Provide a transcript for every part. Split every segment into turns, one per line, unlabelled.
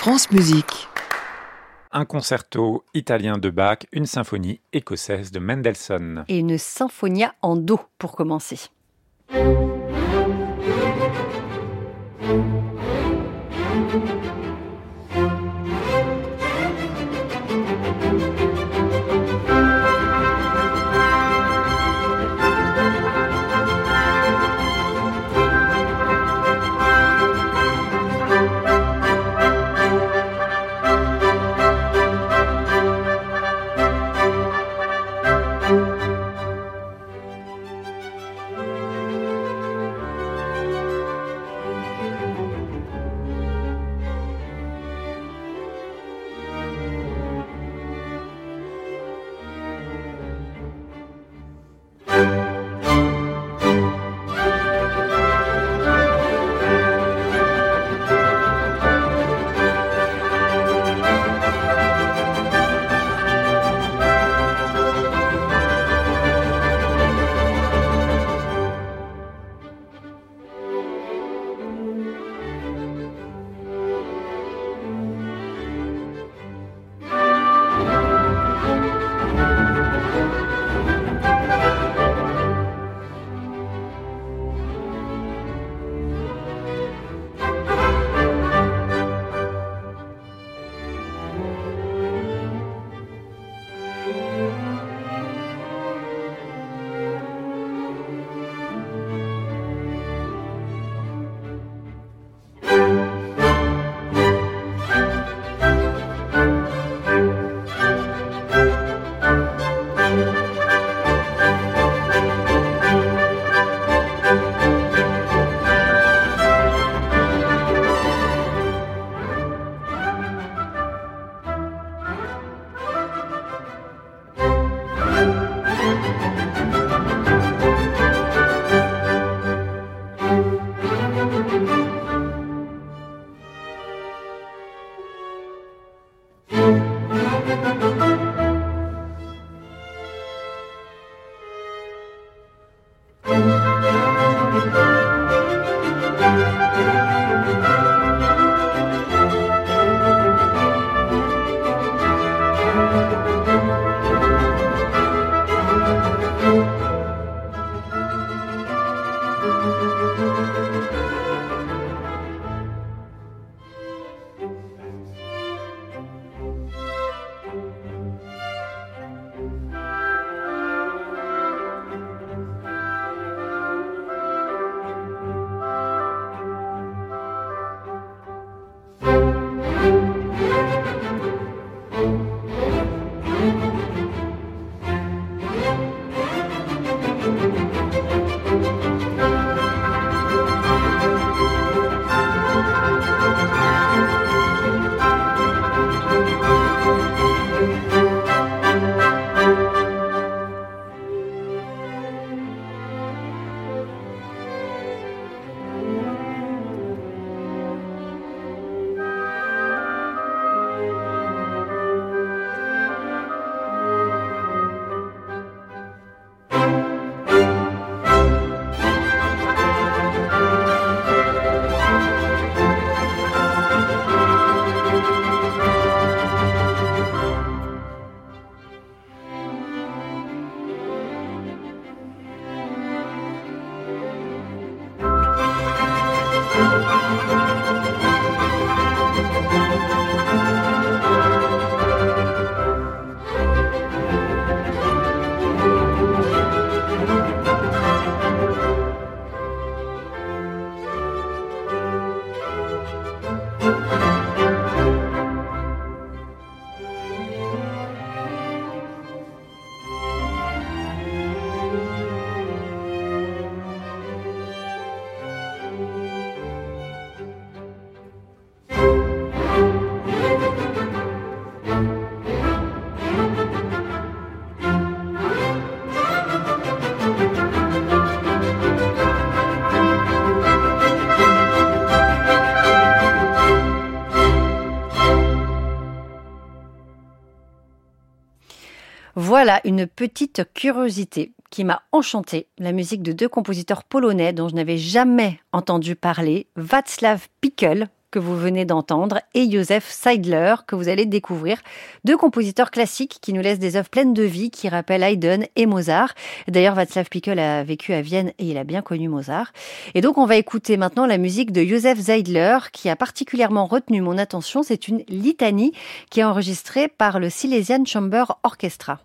France Musique.
Un concerto italien de Bach, une symphonie écossaise de Mendelssohn.
Et une sinfonia en do pour commencer. Voilà une petite curiosité qui m'a enchantée, la musique de deux compositeurs polonais dont je n'avais jamais entendu parler, Václav Pikel, que vous venez d'entendre et Joseph Seidler que vous allez découvrir. Deux compositeurs classiques qui nous laissent des œuvres pleines de vie qui rappellent Haydn et Mozart. D'ailleurs, Václav Pickel a vécu à Vienne et il a bien connu Mozart. Et donc, on va écouter maintenant la musique de Joseph Seidler qui a particulièrement retenu mon attention. C'est une litanie qui est enregistrée par le Silesian Chamber Orchestra.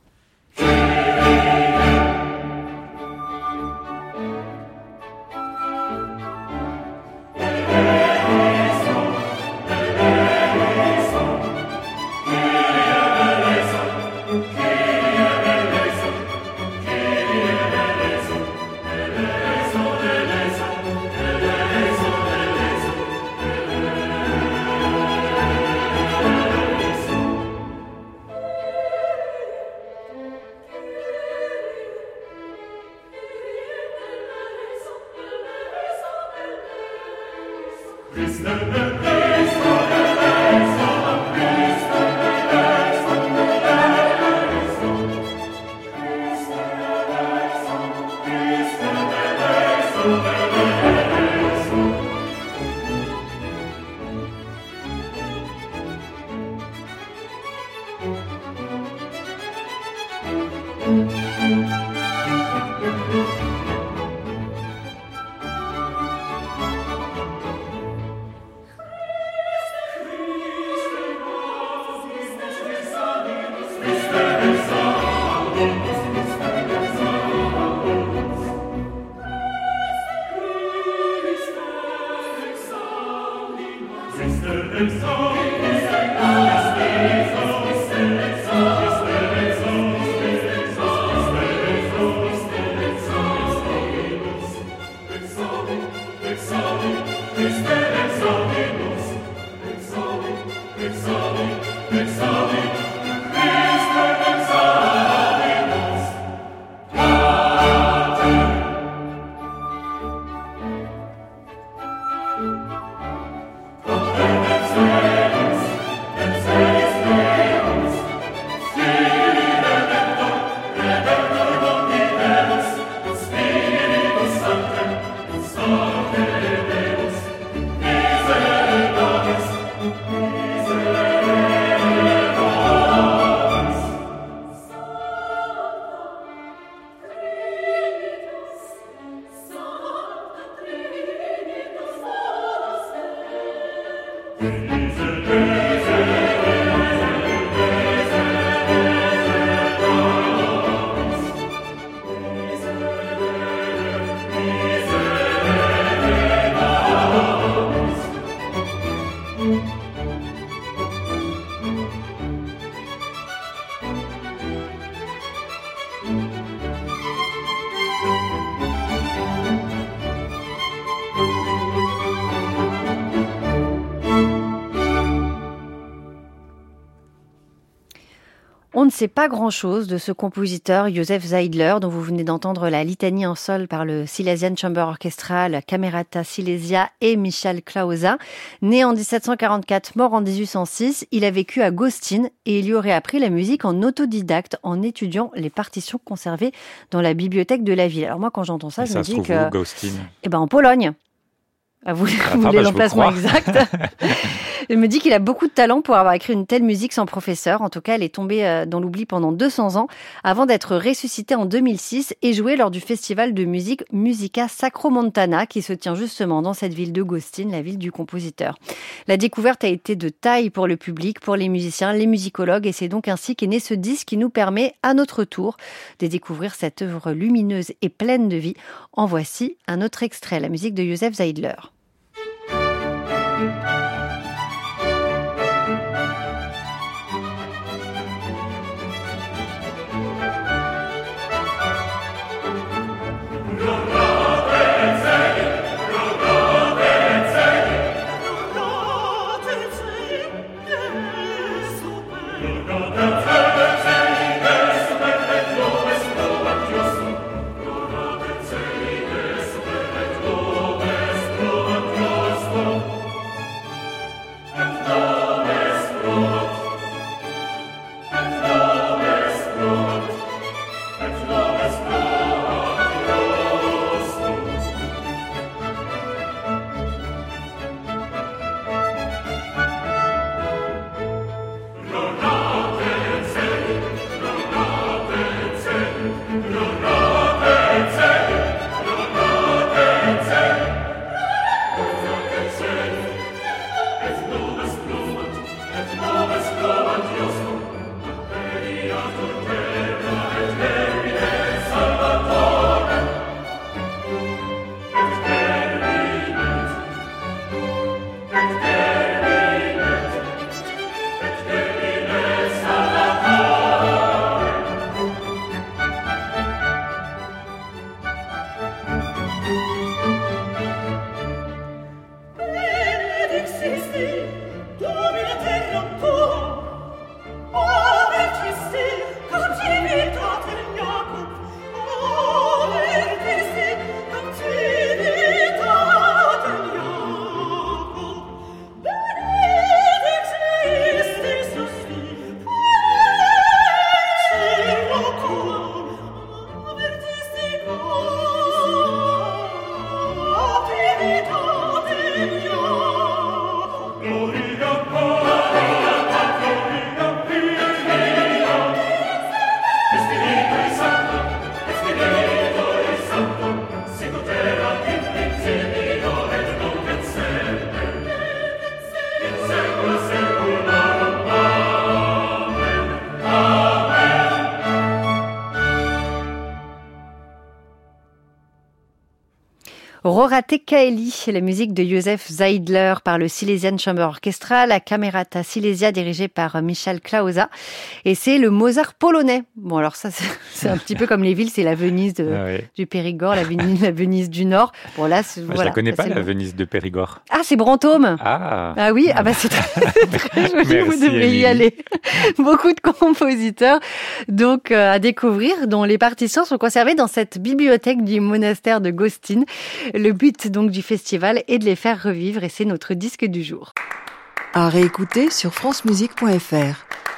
On ne sait pas grand-chose de ce compositeur Joseph Seidler dont vous venez d'entendre la litanie en sol par le Silesian Chamber Orchestra, la Camerata Silesia et Michal Klausa. Né en 1744, mort en 1806, il a vécu à Gostin et il y aurait appris la musique en autodidacte en étudiant les partitions conservées dans la bibliothèque de la ville. Alors moi quand j'entends ça, je me dis que...
Gostin
en Pologne. Vous voulez l'emplacement exact. Je me dis qu'il a beaucoup de talent pour avoir écrit une telle musique sans professeur. En tout cas, elle est tombée dans l'oubli pendant 200 ans avant d'être ressuscitée en 2006 et jouée lors du festival de musique Musica Sacromontana qui se tient justement dans cette ville de Gostin, la ville du compositeur. La découverte a été de taille pour le public, pour les musiciens, les musicologues et c'est donc ainsi qu'est né ce disque qui nous permet à notre tour de découvrir cette œuvre lumineuse et pleine de vie. En voici un autre extrait, la musique de Joseph Seidler. Rorate Kaeli, la musique de Josef Zeidler par le Silesian Chamber Orchestra, la Camerata Silesia dirigée par Michal Klausa. Et c'est le Mozart polonais. Bon, alors ça, c'est un petit peu comme les villes, c'est la Venise du Périgord, la Venise du Nord. Bon, là,
voilà, je la connais pas, la Venise de Périgord.
Ah, c'est Brantôme.
Ah
oui, c'est très joli, vous devriez y aller. Beaucoup de compositeurs, donc à découvrir, dont les partitions sont conservées dans cette bibliothèque du monastère de Gostin. Le but donc du festival est de les faire revivre et c'est notre disque du jour.
À réécouter sur francemusique.fr.